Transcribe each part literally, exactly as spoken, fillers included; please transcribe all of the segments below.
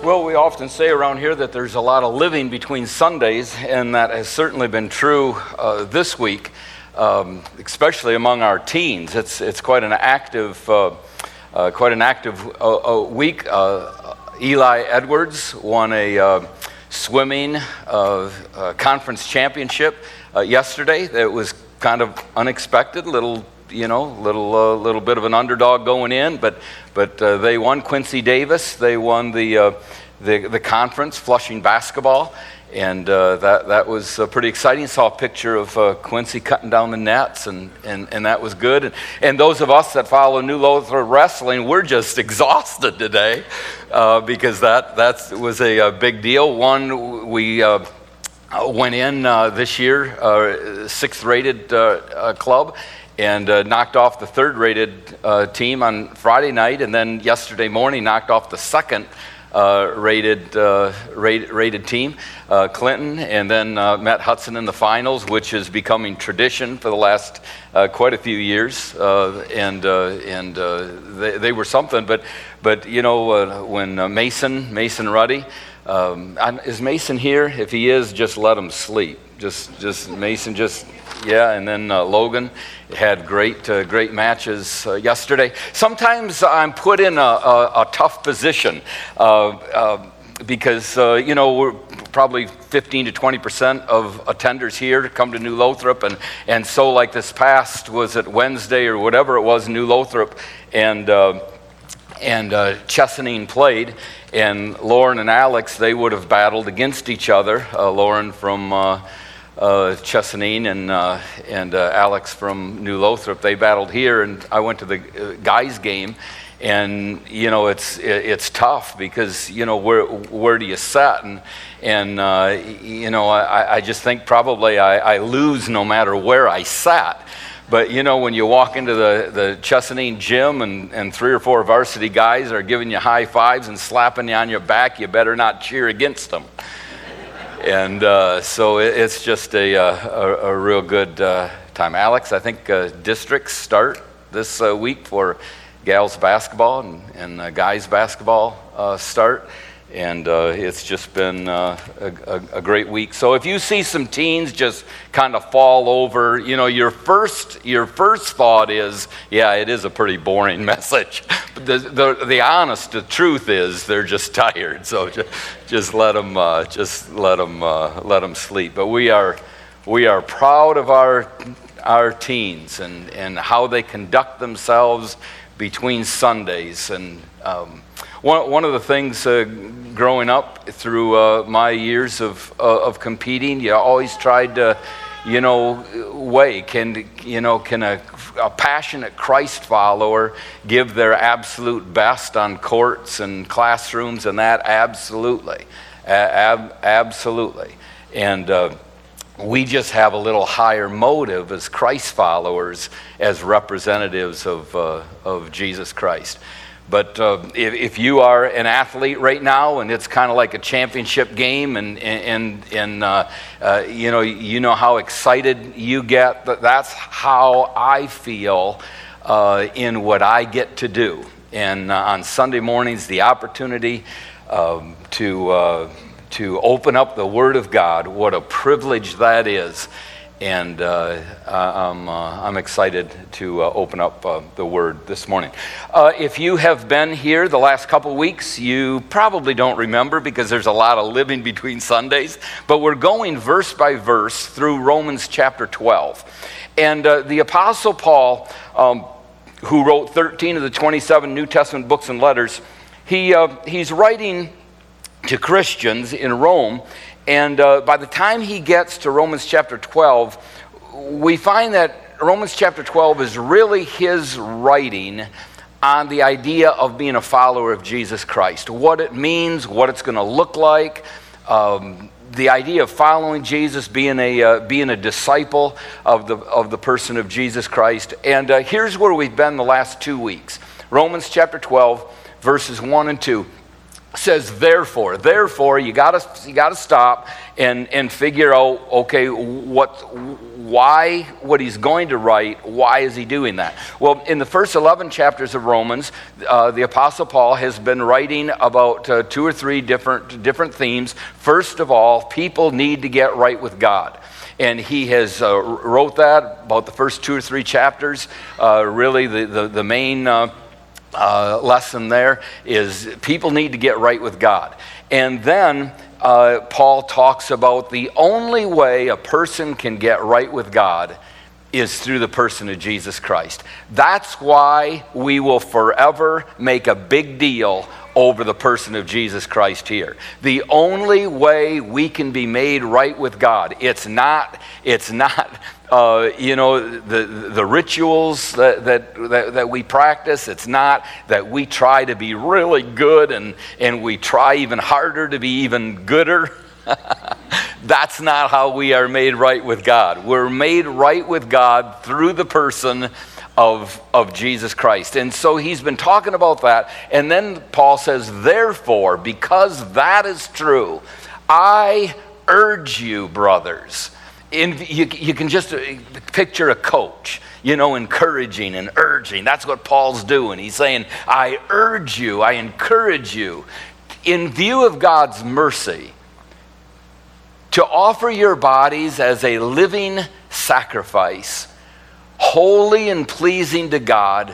Well, we often say around here that there's a lot of living between Sundays, and that has certainly been true uh, this week, um, especially among our teens. It's it's quite an active, uh, uh, quite an active uh, uh, week. Uh, Eli Edwards won a uh, swimming uh, uh, conference championship uh, yesterday. It was kind of unexpected, little. You know, little uh, little bit of an underdog going in, but but uh, they won. Quincy Davis, they won the uh, the the conference Flushing basketball, and uh, that that was uh, pretty exciting. Saw a picture of uh, Quincy cutting down the nets, and, and, and that was good. And, and those of us that follow New Lothrop Wrestling, we're just exhausted today uh, because that that was a, a big deal. One we. Uh, went in uh, this year, uh, sixth-rated uh, uh, club, and uh, knocked off the third-rated uh, team on Friday night, and then yesterday morning knocked off the second-rated uh, rated, rated team, uh, Clinton, and then uh, met Hudson in the finals, which is becoming tradition for the last uh, quite a few years, uh, and uh, and uh, they, they were something. But but you know uh, when uh, Mason Mason Ruddy. Um, is Mason here? If he is, just let him sleep. Just, just Mason, just yeah. And then uh, Logan had great, uh, great matches uh, yesterday. Sometimes I'm put in a, a, a tough position uh, uh, because uh, you know we're probably fifteen to twenty percent of attenders here come to New Lothrop, and and so like this past was it Wednesday or whatever it was, New Lothrop, and. Uh, And uh, Chesaning played, and Lauren and Alex, they would have battled against each other. Uh, Lauren from uh, uh, Chesaning and uh, and uh, Alex from New Lothrop. They battled here, and I went to the uh, guys' game, and you know it's it's tough because you know where where do you set, and and uh, you know I, I just think probably I, I lose no matter where I sat. But, you know, when you walk into the, the Chesaning gym and, and three or four varsity guys are giving you high fives and slapping you on your back, you better not cheer against them. And uh, so it, it's just a, a, a real good uh, time. Alex, I think uh, districts start this uh, week for gals basketball and, and uh, guys basketball uh, start. And uh, it's just been uh, a, a, a great week. So if you see some teens just kind of fall over, you know, your first your first thought is, yeah, it is a pretty boring message. But the the, the honest the truth is they're just tired. So just, just let them uh, just let them uh, let them sleep. But we are we are proud of our our teens and and how they conduct themselves between Sundays. And um, one one of the things uh, growing up through uh, my years of uh, of competing, you always tried to, you know, weigh can you know can a, a passionate Christ follower give their absolute best on courts and classrooms and that? Absolutely, Ab- absolutely, and. Uh, We just have a little higher motive as Christ followers, as representatives of uh, of Jesus Christ. But uh, if, if you are an athlete right now, and it's kind of like a championship game, and and and uh, uh, you know you know how excited you get, but that's how I feel uh, in what I get to do. And uh, on Sunday mornings, the opportunity um, to. Uh, to open up the Word of God, what a privilege that is. And uh, I'm, uh, I'm excited to uh, open up uh, the Word this morning. Uh, if you have been here the last couple weeks, you probably don't remember because there's a lot of living between Sundays, but we're going verse by verse through Romans chapter twelve. And uh, the Apostle Paul, um, who wrote thirteen of the twenty-seven New Testament books and letters, he uh, he's writing to Christians in Rome, and uh, by the time he gets to Romans chapter twelve, we find that Romans chapter twelve is really his writing on the idea of being a follower of Jesus Christ, what it means, what it's going to look like, um, the idea of following Jesus, being a uh, being a disciple of the of the person of Jesus Christ. And uh, here's where we've been the last two weeks: Romans chapter twelve, verses one and two. says therefore. Therefore, you gotta you gotta stop and and figure out, okay, what why what he's going to write, why is he doing that? Well, in the first eleven chapters of Romans, uh, the Apostle Paul has been writing about uh, two or three different different themes. First of all, people need to get right with God. And he has uh, wrote that about the first two or three chapters. Uh, really, the, the, the main uh, uh, lesson there is people need to get right with God. And then uh, Paul talks about the only way a person can get right with God is through the person of Jesus Christ. That's why we will forever make a big deal over the person of Jesus Christ here. The only way we can be made right with God, it's not, it's not, uh, you know, the the rituals that, that that that we practice. It's not that we try to be really good and and we try even harder to be even gooder. That's not how we are made right with God. We're made right with God through the person of, of Jesus Christ. And so he's been talking about that. And then Paul says, therefore, because that is true, I urge you, brothers. In, you, you can just picture a coach, you know, encouraging and urging. That's what Paul's doing. He's saying, I urge you, I encourage you, in view of God's mercy, to offer your bodies as a living sacrifice, holy and pleasing to God.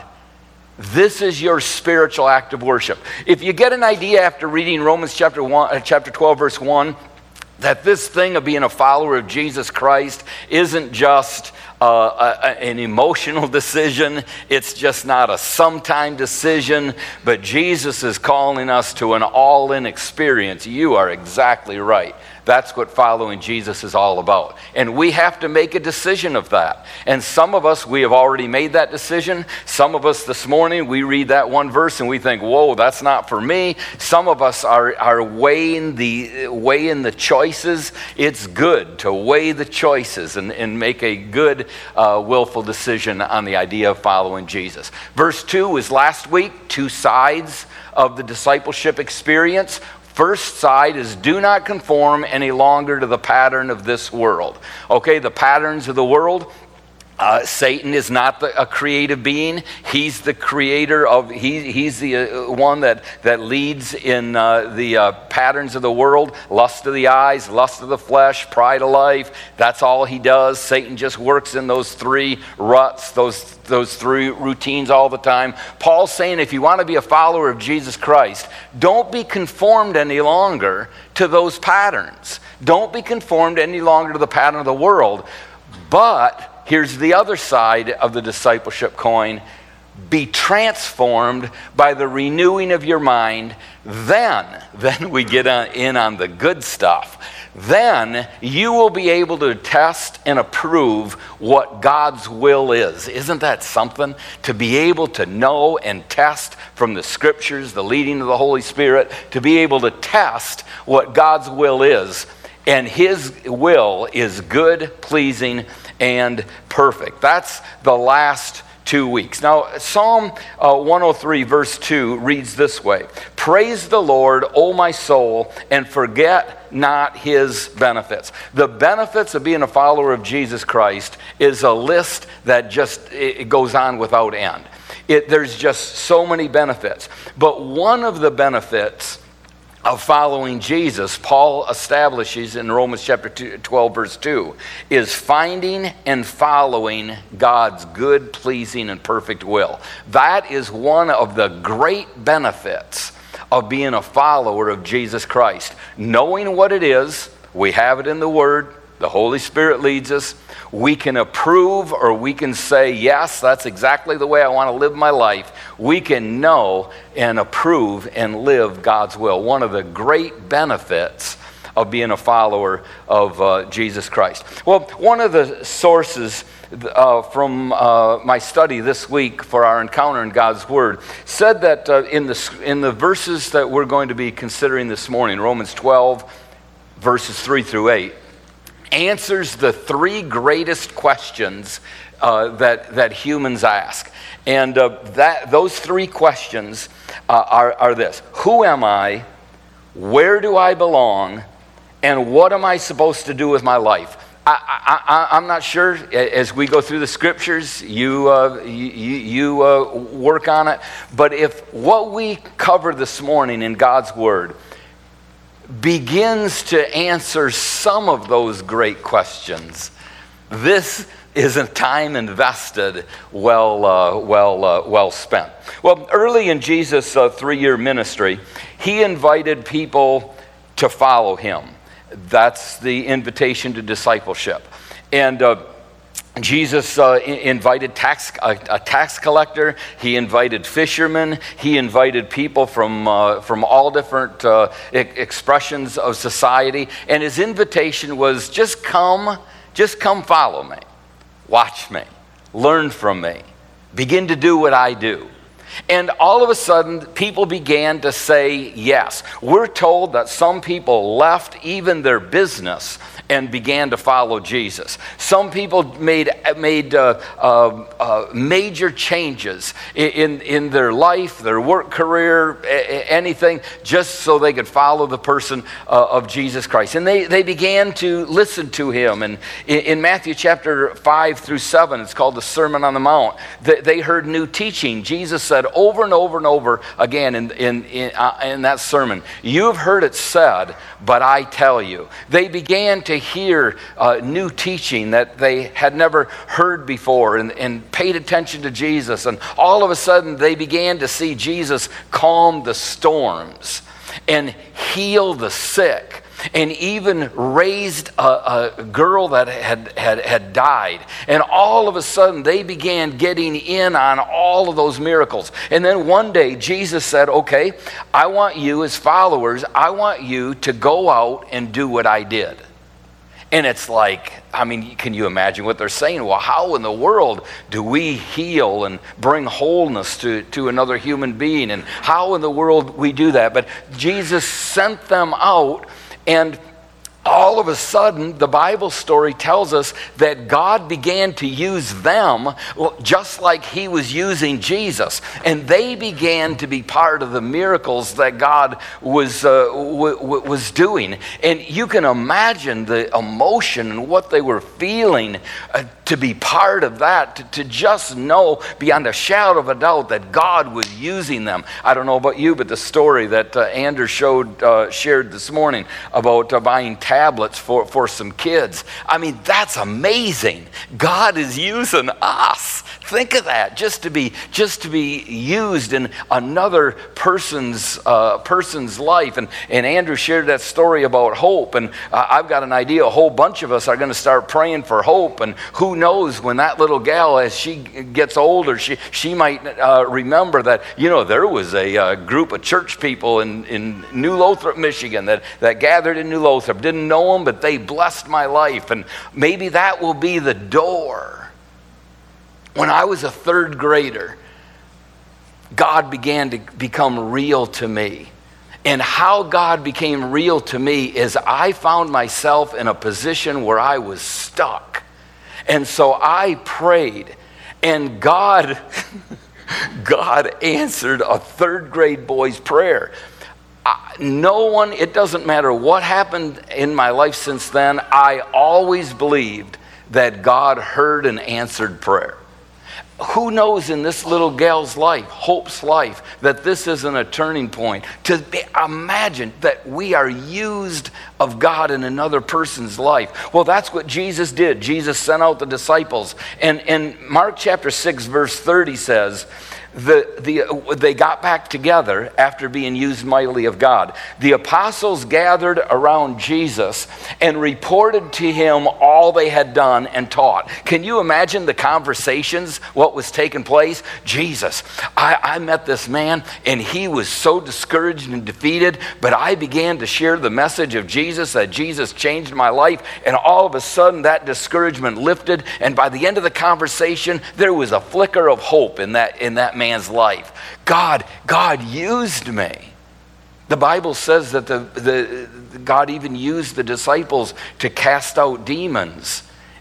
This is your spiritual act of worship. If you get an idea after reading Romans chapter one, uh, chapter twelve, verse one, that this thing of being a follower of Jesus Christ isn't just uh, a, an emotional decision, it's just not a sometime decision, but Jesus is calling us to an all-in experience. You are exactly right. That's what following Jesus is all about. And we have to make a decision of that. And some of us, we have already made that decision. Some of us this morning, we read that one verse and we think, whoa, that's not for me. Some of us are, are weighing the weighing the choices. It's good to weigh the choices and, and make a good, uh, willful decision on the idea of following Jesus. Verse two was last week, two sides of the discipleship experience. First side is do not conform any longer to the pattern of this world. Okay, the patterns of the world. Uh, Satan is not the, a creative being. He's the creator of, he, he's the uh, one that, that leads in uh, the uh, patterns of the world. Lust of the eyes, lust of the flesh, pride of life. That's all he does. Satan just works in those three ruts, those, those three routines all the time. Paul's saying if you want to be a follower of Jesus Christ, don't be conformed any longer to those patterns. Don't be conformed any longer to the pattern of the world. But here's the other side of the discipleship coin. Be transformed by the renewing of your mind. Then, then we get on, in on the good stuff. Then you will be able to test and approve what God's will is. Isn't that something? To be able to know and test from the scriptures, the leading of the Holy Spirit, to be able to test what God's will is. And his will is good, pleasing, and perfect. That's the last two weeks. Now, Psalm uh, one oh three, verse two reads this way. Praise the Lord, O my soul, and forget not his benefits. The benefits of being a follower of Jesus Christ is a list that just it goes on without end. It, there's just so many benefits. But one of the benefits of following Jesus, Paul establishes in Romans chapter twelve, verse two, is finding and following God's good, pleasing, and perfect will. That is one of the great benefits of being a follower of Jesus Christ. Knowing what it is, we have it in the Word, the Holy Spirit leads us. We can approve or we can say, yes, that's exactly the way I want to live my life. We can know and approve and live God's will. One of the great benefits of being a follower of uh, Jesus Christ. Well, one of the sources uh, from uh, my study this week for our encounter in God's Word said that uh, in the in the verses that we're going to be considering this morning, Romans twelve, verses three through eight, answers the three greatest questions uh, that that humans ask, and uh, that those three questions uh, are are this: who am I? Where do I belong? And what am I supposed to do with my life? I, I, I'm not sure. As we go through the scriptures, you, uh, you, you uh, work on it. But if what we cover this morning in God's Word begins to answer some of those great questions, this is a time invested, well, uh, well, uh, well spent. Well, early in Jesus' uh, three-year ministry, he invited people to follow him. That's the invitation to discipleship. And uh, Jesus uh, invited tax, a, a tax collector. He invited fishermen. He invited people from uh, from all different uh, e- expressions of society. And his invitation was, just come, just come follow me. Watch me. Learn from me. Begin to do what I do. And all of a sudden, people began to say yes. We're told that some people left even their business and began to follow Jesus. Some people made made uh, uh, uh, major changes in, in their life, their work career, anything, just so they could follow the person uh, of Jesus Christ. And they, they began to listen to him. And in, in Matthew chapter five through seven, it's called the Sermon on the Mount, they, they heard new teaching. Jesus said over and over and over again in, in, in, uh, in that sermon, "You've heard it said, but I tell you." They began to hear uh, new teaching that they had never heard before, and, and paid attention to Jesus. And all of a sudden, they began to see Jesus calm the storms and heal the sick, and even raised a, a girl that had, had, had died. And all of a sudden, they began getting in on all of those miracles. And then one day, Jesus said, okay, I want you as followers, I want you to go out and do what I did. And it's like, I mean, can you imagine what they're saying? Well, how in the world do we heal and bring wholeness to, to another human being? And how in the world we do that? But Jesus sent them out, and all of a sudden, the Bible story tells us that God began to use them just like he was using Jesus. And they began to be part of the miracles that God was, uh, w- w- was doing. And you can imagine the emotion and what they were feeling uh, to be part of that, to, to just know beyond a shadow of a doubt that God was using them. I don't know about you, but the story that uh, Anders showed, uh, shared this morning about uh, buying tablets for, for some kids. I mean, that's amazing. God is using us. Think of that, just to be just to be used in another person's uh, person's life. And and Andrew shared that story about hope. And uh, I've got an idea. A whole bunch of us are going to start praying for hope. And who knows, when that little gal, as she gets older, she she might uh, remember that, you know, there was a uh, group of church people in in New Lothrop, Michigan, that that gathered in New Lothrop. Didn't know them, but they blessed my life. And maybe that will be the door. When I was a third grader, God began to become real to me. And how God became real to me is I found myself in a position where I was stuck. And so I prayed, and God, God answered a third grade boy's prayer. No one, it doesn't matter what happened in my life since then, I always believed that God heard and answered prayer. Who knows in this little gal's life, Hope's life, that this isn't a turning point. To be, imagine that we are used of God in another person's life. Well, that's what Jesus did. Jesus sent out the disciples. And, and Mark chapter six, verse thirty says, The, the, they got back together after being used mightily of God. The apostles gathered around Jesus and reported to him all they had done and taught. Can you imagine the conversations, what was taking place? Jesus, I, I met this man and he was so discouraged and defeated, but I began to share the message of Jesus, that Jesus changed my life, and all of a sudden that discouragement lifted, and by the end of the conversation, there was a flicker of hope in that, in that man. man's life. God, God used me. The Bible says that the, the God even used the disciples to cast out demons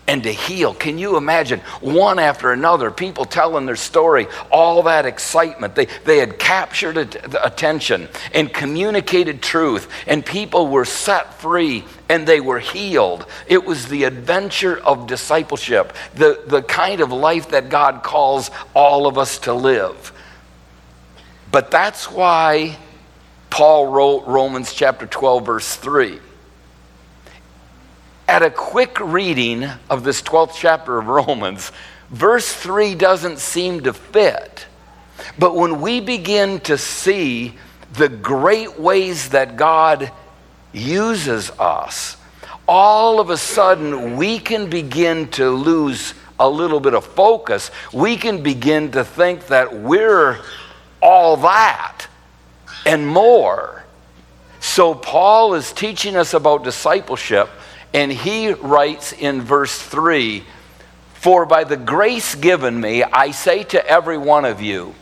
and to heal. Can you imagine one after another, people telling their story, all that excitement. They, they had captured attention and communicated truth, and people were set free and they were healed. It was the adventure of discipleship, the, the kind of life that God calls all of us to live. But that's why Paul wrote Romans chapter twelve, verse three. At a quick reading of this twelfth chapter of Romans, verse three doesn't seem to fit. But when we begin to see the great ways that God uses us, all of a sudden we can begin to lose a little bit of focus. We can begin to think that we're all that and more. So Paul is teaching us about discipleship. And he writes in verse three, "For by the grace given me, I say to every one of you,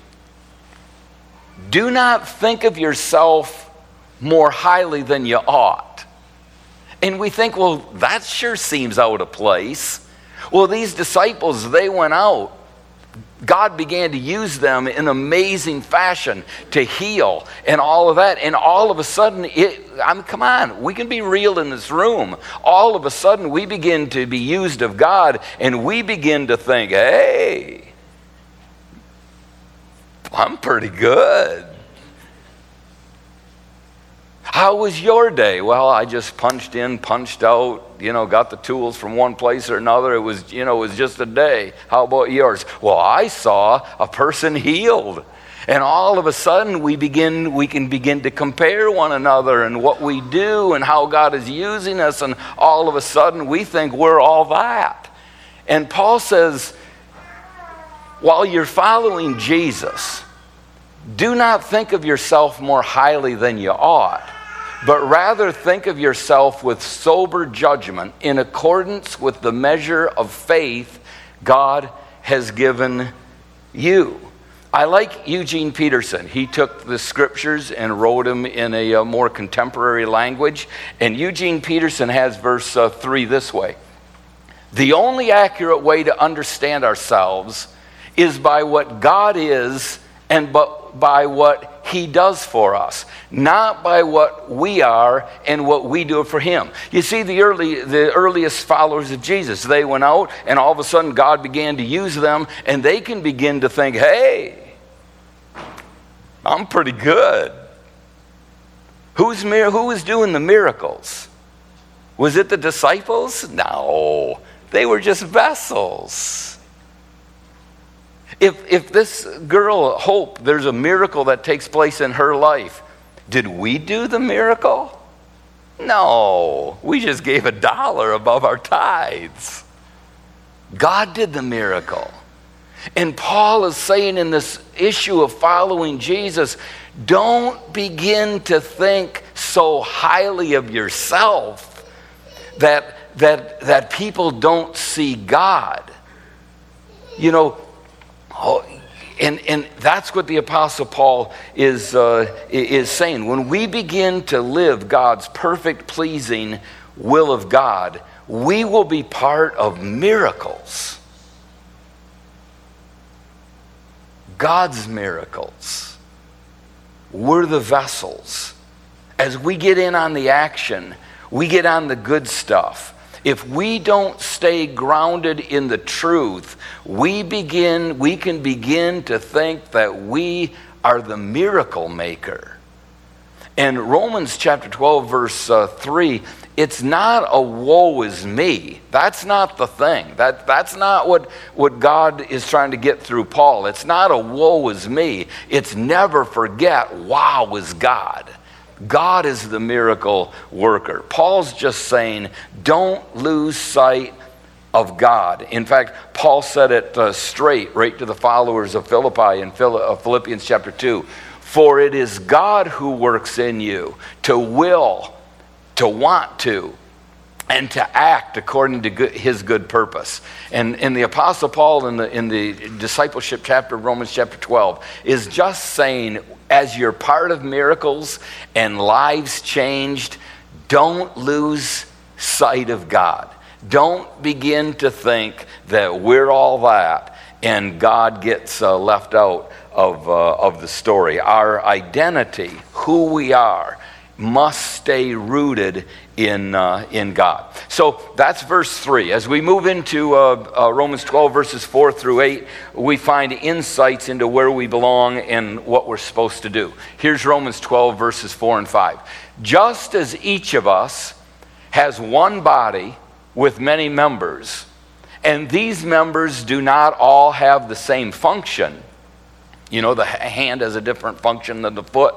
do not think of yourself more highly than you ought." And we think, well, that sure seems out of place. Well, these disciples, they went out. God began to use them in amazing fashion to heal and all of that. And all of a sudden, it, I mean, come on, we can be real in this room. All of a sudden, we begin to be used of God, and we begin to think, hey, I'm pretty good. How was your day? Well, I just punched in, punched out, you know, got the tools from one place or another. It was, you know, it was just a day. How about yours? Well, I saw a person healed. And all of a sudden we begin, we can begin to compare one another and what we do and how God is using us. And all of a sudden we think we're all that. And Paul says, while you're following Jesus, do not think of yourself more highly than you ought, but rather think of yourself with sober judgment in accordance with the measure of faith God has given you. I like Eugene Peterson. He took the scriptures and wrote them in a, a more contemporary language. And Eugene Peterson has verse uh, three this way: "The only accurate way to understand ourselves is by what God is and but by what He does for us, not by what we are and what we do for Him." You see, the early, the earliest followers of Jesus, they went out and all of a sudden God began to use them, and they can begin to think, hey, I'm pretty good. Who's, who was doing the miracles? Was it the disciples? No, they were just vessels. If if this girl, Hope, there's a miracle that takes place in her life, did we do the miracle? No, we just gave a dollar above our tithes. God did the miracle. And Paul is saying in this issue of following Jesus, don't begin to think so highly of yourself that that that people don't see God. You know, Oh, and, and that's what the Apostle Paul is, uh, is saying. When we begin to live God's perfect, pleasing will of God, we will be part of miracles. God's miracles. We're the vessels. As we get in on the action, we get on the good stuff. If we don't stay grounded in the truth, we begin, we can begin to think that we are the miracle maker. And Romans chapter twelve, verse uh, three, it's not a woe is me. That's not the thing. That, that's not what, what God is trying to get through Paul. It's not a woe is me. It's never forget, wow is God. God is the miracle worker. Paul's just saying, don't lose sight of God. In fact, Paul said it uh, straight, right to the followers of Philippi in Philippians chapter two. For it is God who works in you to will, to want to, and to act according to good, his good purpose. And, and the Apostle Paul in the, in the discipleship chapter of Romans chapter twelve is just saying, as you're part of miracles and lives changed, don't lose sight of God. Don't begin to think that we're all that and God gets uh, left out of, uh, of the story. Our identity, who we are, must stay rooted in uh, in God. So that's verse three. As we move into uh, uh, Romans twelve, verses four through eight, we find insights into where we belong and what we're supposed to do. Here's Romans twelve, verses four and five. Just as each of us has one body with many members, and these members do not all have the same function. You know, the hand has a different function than the foot.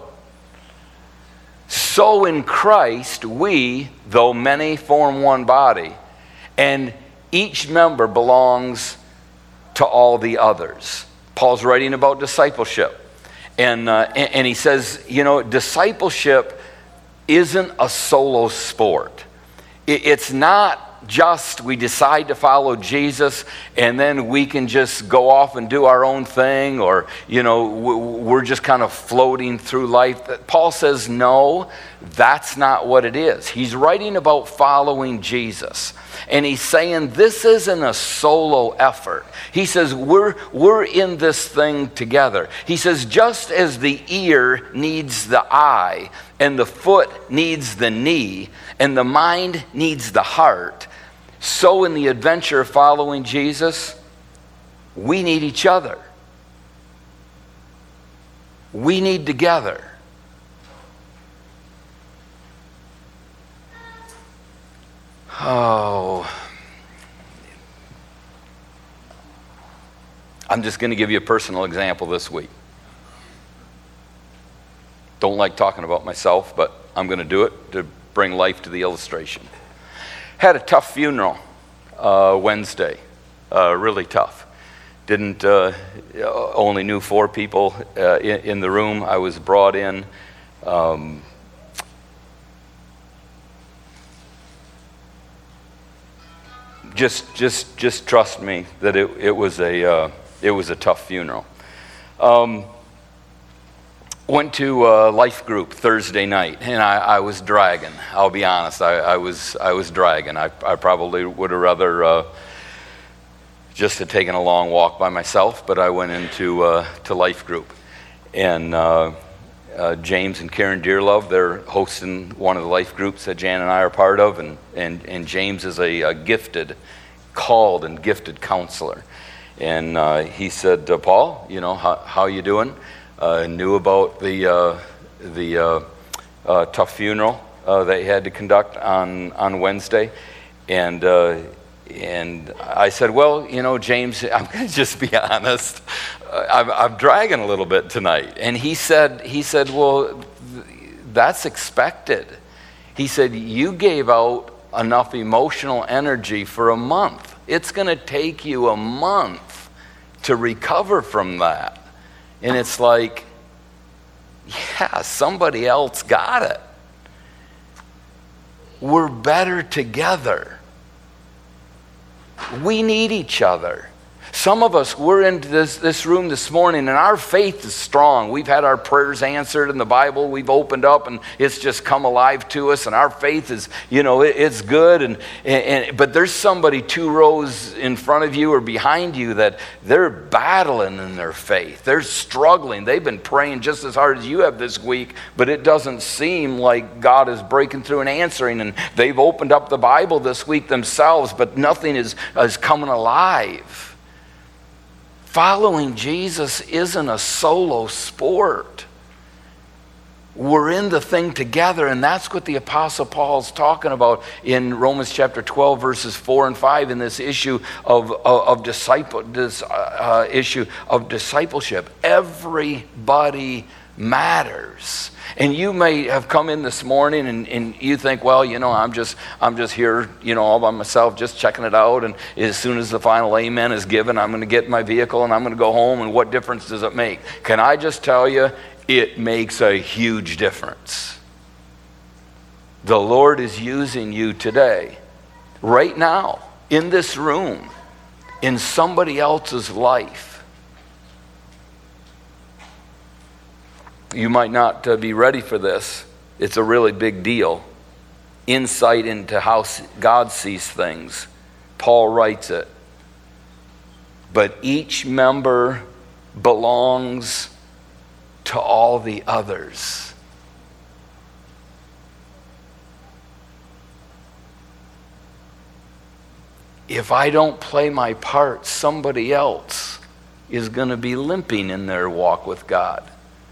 So in Christ, we, though many, form one body, and each member belongs to all the others. Paul's writing about discipleship, and, uh, and, and he says, you know, discipleship isn't a solo sport. It, it's not just we decide to follow Jesus and then we can just go off and do our own thing, or, you know, we're just kind of floating through life. Paul says, no, that's not what it is. He's writing about following Jesus. And he's saying this isn't a solo effort. He says we're, we're in this thing together. He says just as the ear needs the eye, and the foot needs the knee, and the mind needs the heart, so in the adventure of following Jesus, we need each other. We need together. Oh, I'm just going to give you a personal example this week. Don't like talking about myself, but I'm going to do it to bring life to the illustration. Had a tough funeral uh, Wednesday, uh, really tough. Didn't, uh, only knew four people uh, in, in the room. I was brought in. Um, just, just, just trust me that it, it was a, uh, it was a tough funeral. Um, Went to a life group Thursday night, and I, I was dragging. I'll be honest, I, I was I was dragging. I, I probably would have rather uh, just had taken a long walk by myself, but I went into uh, to life group, and uh, uh, James and Karen Dearlove, they're hosting one of the life groups that Jan and I are part of, and and, and James is a, a gifted, called and gifted counselor, and uh, he said, uh, Paul, you know, how how you doing? Uh, knew about the uh, the uh, uh, tough funeral uh, they had to conduct on, on Wednesday, and uh, and I said, well, you know, James, I'm going to just be honest, uh, I'm, I'm dragging a little bit tonight. And he said, he said, well, that's expected. He said, you gave out enough emotional energy for a month. It's going to take you a month to recover from that. And it's like, yeah, somebody else got it. We're better together. We need each other. Some of us, we're in this, this room this morning, and our faith is strong. We've had our prayers answered in the Bible. We've opened up, and it's just come alive to us, and our faith is, you know, it, it's good. And, and But there's somebody two rows in front of you or behind you that they're battling in their faith. They're struggling. They've been praying just as hard as you have this week, but it doesn't seem like God is breaking through and answering. And they've opened up the Bible this week themselves, but nothing is, is coming alive. Following Jesus isn't a solo sport. We're in the thing together, and that's what the Apostle Paul's talking about in Romans chapter twelve, verses four and five, in this issue of, of, of disciple, this uh, issue of discipleship. Everybody matters. And you may have come in this morning and, and you think, well, you know, I'm just I'm just here, you know, all by myself, just checking it out. And as soon as the final amen is given, I'm going to get in my vehicle and I'm going to go home. And what difference does it make? Can I just tell you, it makes a huge difference. The Lord is using you today, right now, in this room, in somebody else's life. You might not uh, be ready for this. It's a really big deal. Insight into how God sees things Paul writes it. But each member belongs to all the others. If I don't play my part, somebody else is going to be limping in their walk with God.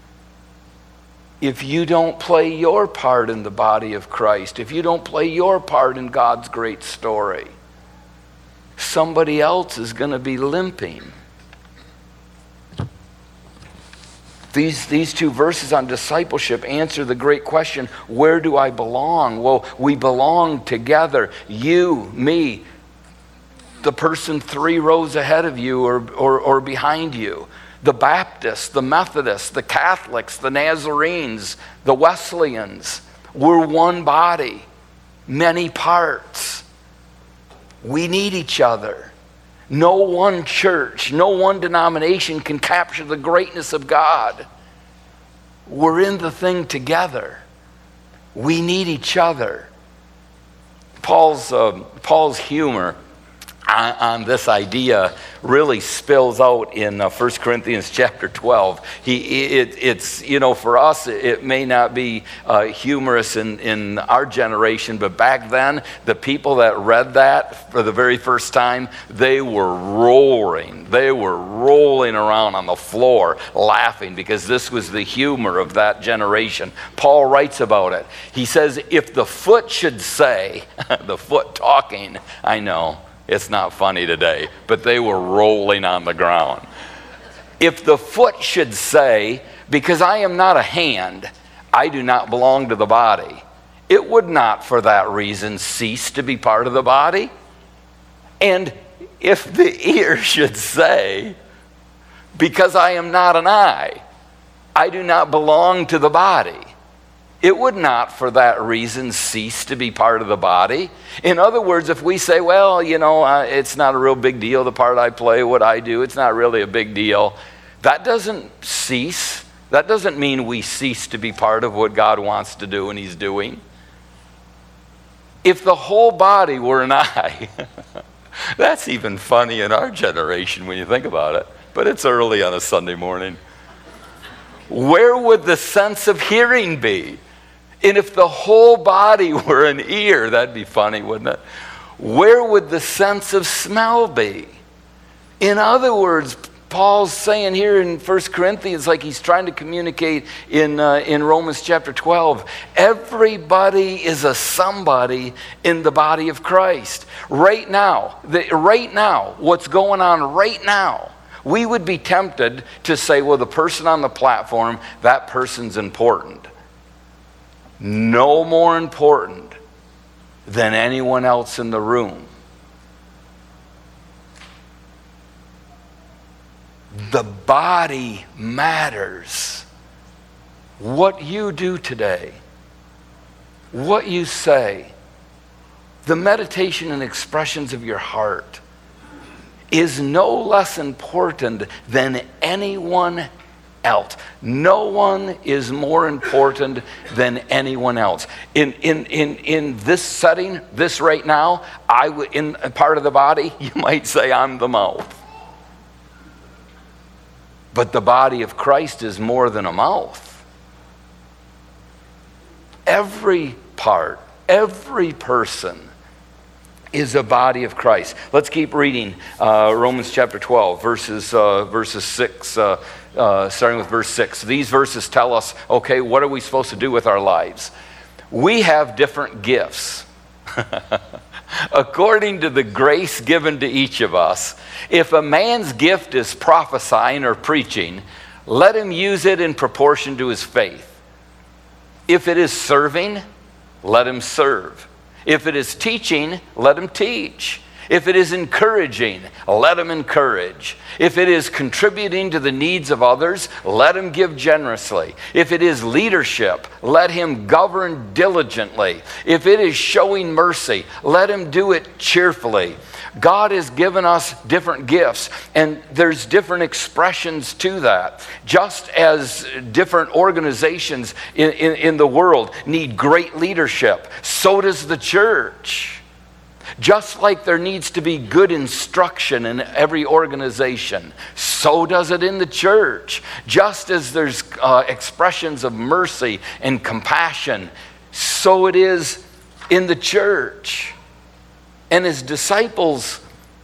If you don't play your part in the body of Christ, if you don't play your part in God's great story, somebody else is going to be limping. These, these two verses on discipleship answer the great question, where do I belong? Well, we belong together. You, me, the person three rows ahead of you or, or, or behind you. The Baptists, the Methodists, the Catholics, the Nazarenes, the Wesleyans. We're one body, many parts. We need each other. No one church, no one denomination can capture the greatness of God. We're in the thing together. We need each other. Paul's, uh, Paul's humor on, on this idea really spills out in uh, First Corinthians chapter twelve. He, it, it's, you know, for us, it may not be uh, humorous in, in our generation, but back then, the people that read that for the very first time, they were roaring. They were rolling around on the floor laughing because this was the humor of that generation. Paul writes about it. He says, if the foot should say, the foot talking, I know, it's not funny today, but they were rolling on the ground. If the foot should say, because I am not a hand, I do not belong to the body, it would not for that reason cease to be part of the body. And if the ear should say, because I am not an eye, I do not belong to the body, it would not for that reason cease to be part of the body. In other words, if we say, well, you know, uh, it's not a real big deal, the part I play, what I do, it's not really a big deal. That doesn't cease. That doesn't mean we cease to be part of what God wants to do and He's doing. If the whole body were an eye, that's even funny in our generation when you think about it, but it's early on a Sunday morning. Where would the sense of hearing be? And if the whole body were an ear, that'd be funny, wouldn't it? Where would the sense of smell be? In other words, Paul's saying here in First Corinthians, like he's trying to communicate in, uh, in Romans chapter twelve, everybody is a somebody in the body of Christ. Right now, the, right now, what's going on right now, we would be tempted to say, well, the person on the platform, that person's important. No more important than anyone else in the room. The body matters. What you do today, what you say, the meditation and expressions of your heart is no less important than anyone else. No one is more important than anyone else. In in in in this setting, this right now, I would in a part of the body, you might say I'm the mouth. But the body of Christ is more than a mouth. Every part, every person is a body of Christ. Let's keep reading uh, Romans chapter twelve, verses uh, verses six, uh, uh, starting with verse six. These verses tell us, okay, what are we supposed to do with our lives? We have different gifts. According to the grace given to each of us, if a man's gift is prophesying or preaching, let him use it in proportion to his faith. If it is serving, let him serve. If it is teaching, let him teach. If it is encouraging, let him encourage. If it is contributing to the needs of others, let him give generously. If it is leadership, let him govern diligently. If it is showing mercy, let him do it cheerfully. God has given us different gifts, and there's different expressions to that. Just as different organizations in, in, in the world need great leadership, so does the church. Just like there needs to be good instruction in every organization, so does it in the church. Just as there's uh, expressions of mercy and compassion, so it is in the church. And as disciples,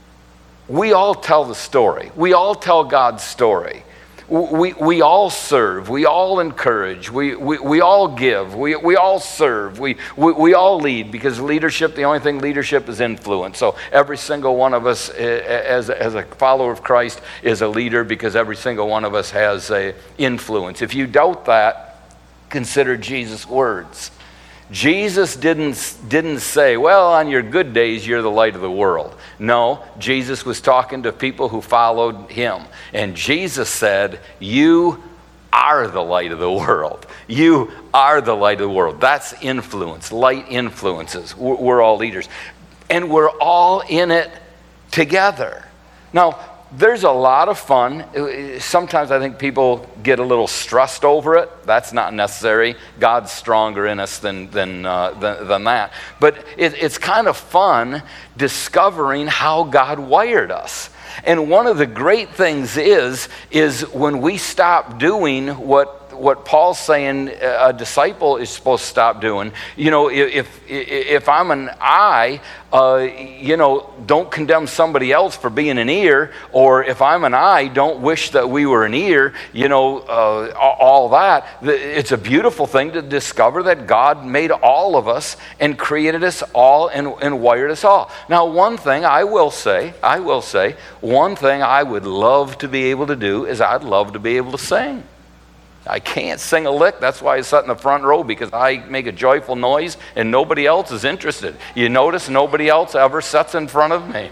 we all tell the story. We all tell God's story. We, we all serve, we all encourage, we, we, we all give, we, we all serve, we, we, we all lead, because leadership, the only thing leadership is influence. So every single one of us as, as a follower of Christ is a leader, because every single one of us has a influence. If you doubt that, consider Jesus' words. Jesus didn't, didn't say, well, on your good days, you're the light of the world. No, Jesus was talking to people who followed him. And Jesus said, you are the light of the world. You are the light of the world. That's influence. Light influences. We're, we're all leaders. And we're all in it together. Now, there's a lot of fun. Sometimes I think people get a little stressed over it. That's not necessary. God's stronger in us than than uh, than, than that. But it, it's kind of fun discovering how God wired us. And one of the great things is is when we stop doing what what Paul's saying a disciple is supposed to stop doing. You know, if if I'm an eye, uh, you know, don't condemn somebody else for being an ear. Or if I'm an eye, don't wish that we were an ear. You know, uh, all that. It's a beautiful thing to discover that God made all of us and created us all and, and wired us all. Now, one thing I will say, I will say, one thing I would love to be able to do is I'd love to be able to sing. I can't sing a lick. That's why I sat in the front row, because I make a joyful noise and nobody else is interested. You notice nobody else ever sits in front of me.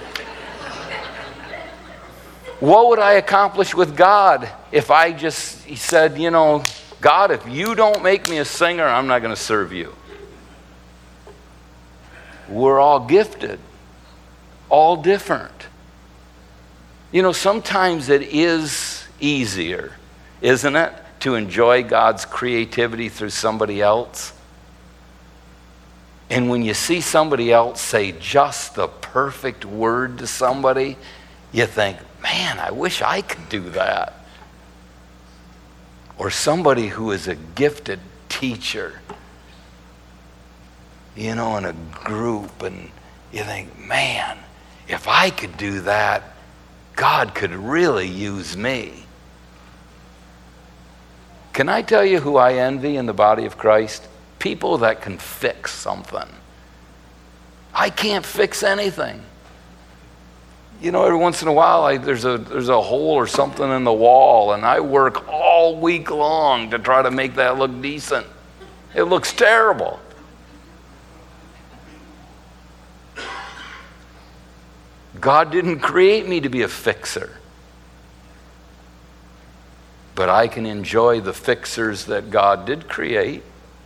What would I accomplish with God if I just he said, you know, God, if you don't make me a singer, I'm not going to serve you. We're all gifted, all different. You know, sometimes it is easier, isn't it, to enjoy God's creativity through somebody else? And when you see somebody else say just the perfect word to somebody, you think, man, I wish I could do that. Or somebody who is a gifted teacher, you know, in a group, and you think, man, if I could do that, God could really use me. Can I tell you who I envy in the body of Christ? People that can fix something. I can't fix anything. You know, every once in a while, I, there's a there's a hole or something in the wall, and I work all week long to try to make that look decent. It looks terrible. God didn't create me to be a fixer. But I can enjoy the fixers that God did create.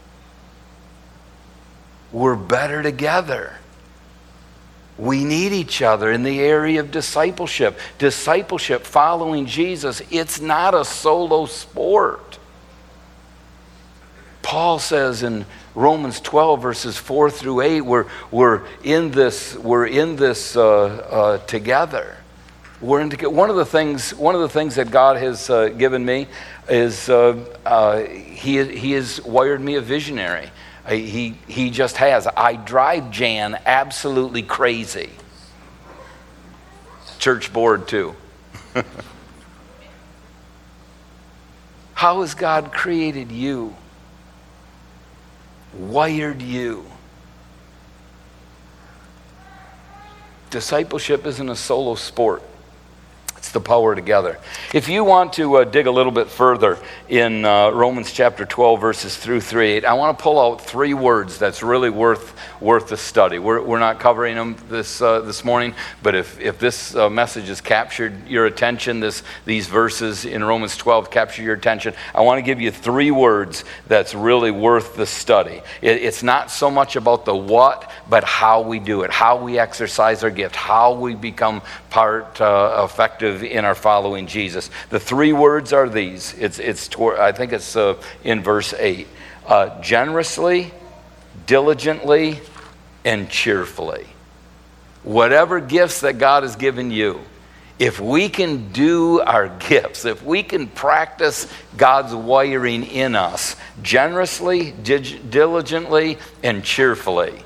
We're better together. We need each other in the area of discipleship. Discipleship, following Jesus, it's not a solo sport. Paul says in Romans twelve, verses four through eight, we're, we're in this, we're in this uh, uh, together. We're in together. One of the things, one of the things that God has uh, given me is uh, uh, he he has wired me a visionary. Uh, he he just has. I drive Jan absolutely crazy. Church board too. How has God created you? Wired you? Discipleship isn't a solo sport. It's the power together. If you want to uh, dig a little bit further in uh, Romans chapter twelve, verses through three eight, I want to pull out three words that's really worth worth the study. We're, we're not covering them this uh, this morning, but if if this uh, message has captured your attention, this these verses in Romans twelve capture your attention, I want to give you three words that's really worth the study. It, it's not so much about the what, but how we do it, how we exercise our gift, how we become part uh, effective in our following Jesus. The three words are these. It's it's toward, I think it's uh, in verse eight. Uh, generously, diligently, and cheerfully. whatever gifts that God has given you, if we can do our gifts, if we can practice God's wiring in us generously, dig- diligently, and cheerfully,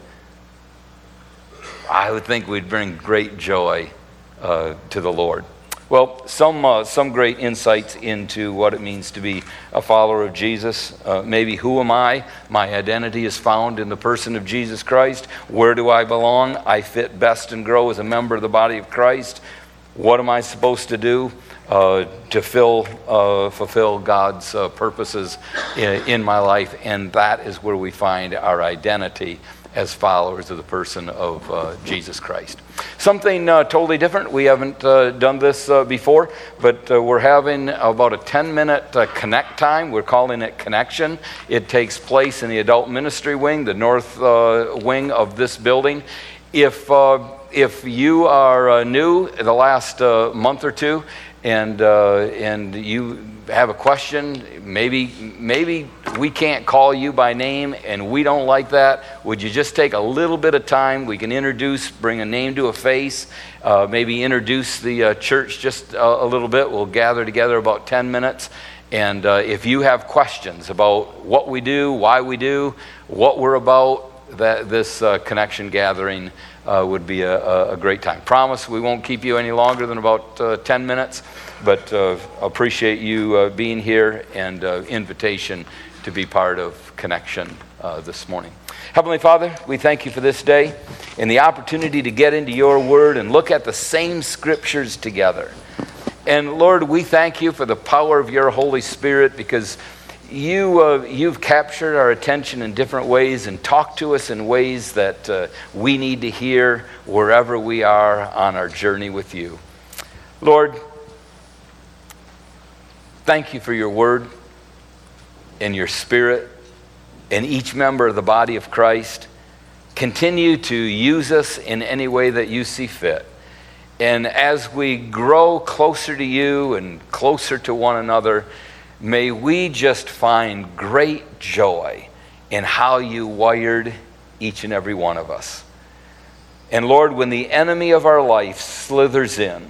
I would think we'd bring great joy uh, to the Lord. Well, some uh, some great insights into what it means to be a follower of Jesus. Uh, maybe, who am I? My identity is found in the person of Jesus Christ. Where do I belong? I fit best and grow as a member of the body of Christ. What am I supposed to do uh, to fill, uh, fulfill God's uh, purposes in, in my life? And that is where we find our identity as followers of the person of uh, Jesus Christ. Something uh, totally different. We haven't uh, done this uh, before, but uh, we're having about a ten-minute uh, connect time. We're calling it Connection. It takes place in the adult ministry wing, the north uh, wing of this building. If uh, if you are uh, new in the last uh, month or two, and uh, and you have a question, maybe maybe we can't call you by name and we don't like that, would you just take a little bit of time? We can introduce, bring a name to a face, uh, maybe introduce the uh, church just a, a little bit. We'll gather together about ten minutes, and uh, if you have questions about what we do, why we do, what we're about, that this uh, connection gathering uh, would be a, a great time. Promise we won't keep you any longer than about uh, ten minutes, but uh, appreciate you uh, being here, and uh, invitation to be part of Connection uh, this morning. Heavenly Father, we thank you for this day and the opportunity to get into your word and look at the same scriptures together. And Lord, we thank you for the power of your Holy Spirit, because You, uh, you've captured our attention in different ways and talked to us in ways that uh, we need to hear wherever we are on our journey with you. Lord, thank you for your word and your spirit and each member of the body of Christ. Continue to use us in any way that you see fit. And as we grow closer to you and closer to one another, may we just find great joy in how you wired each and every one of us. And Lord, when the enemy of our life slithers in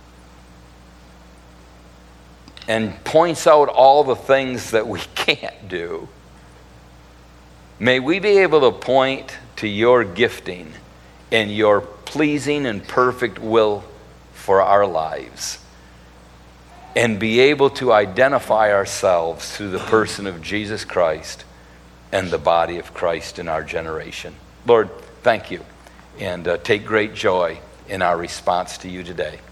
and points out all the things that we can't do, may we be able to point to your gifting and your pleasing and perfect will for our lives, and be able to identify ourselves through the person of Jesus Christ and the body of Christ in our generation. Lord, thank you, and uh, take great joy in our response to you today.